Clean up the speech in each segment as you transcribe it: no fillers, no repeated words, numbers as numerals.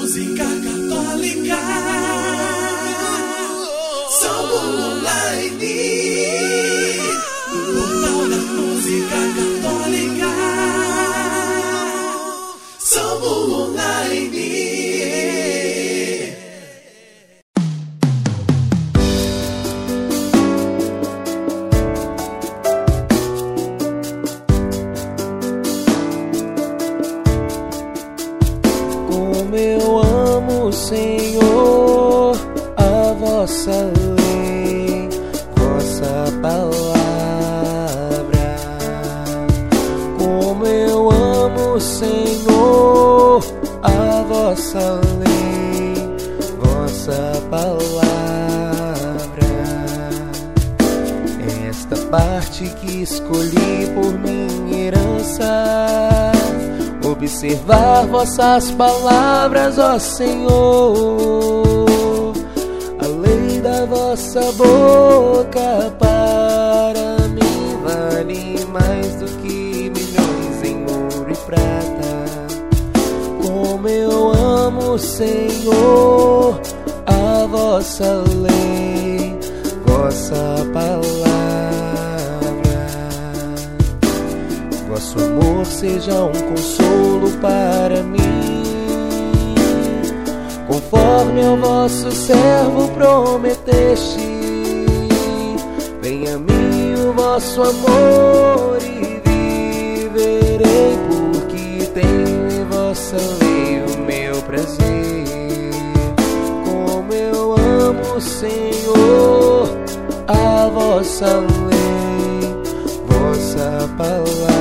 música católica. Somos online. Portal da música católica. Somos online. Senhor, a vossa lei, vossa palavra. Como eu amo, Senhor, a vossa lei, vossa palavra. Esta parte que escolhi por minha herança, observar vossas palavras, ó Senhor. A lei da vossa boca para mim vale mais do que milhões em ouro e prata. Como eu amo, Senhor, a vossa lei, vossa palavra. Vosso amor seja um consolo para mim, conforme ao vosso servo prometeste. Venha a mim o vosso amor e viverei, porque tenho em vossa lei o meu prazer. Como eu amo, Senhor, a vossa lei, vossa palavra.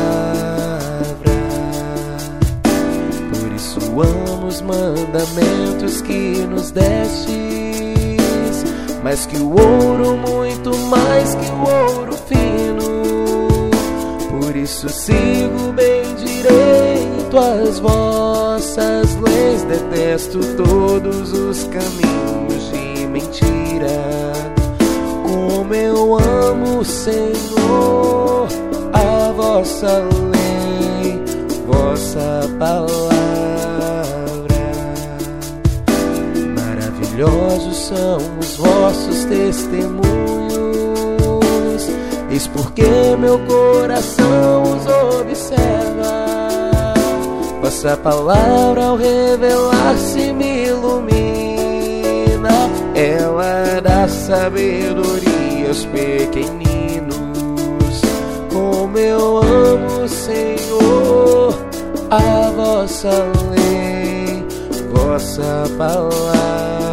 Por isso amo os mandamentos que nos destes, mais que o ouro, muito mais que o ouro fino. Por isso sigo bem direito as vossas leis, detesto todos os caminhos de mentira. Como eu amo, Senhor, a vossa lei, vossa palavra. Maravilhosos são os vossos testemunhos, eis porque meu coração os observa. Vossa palavra ao revelar-se me ilumina, ela dá sabedoria aos pequeninos. Como eu amo, Senhor, a vossa lei, vossa palavra.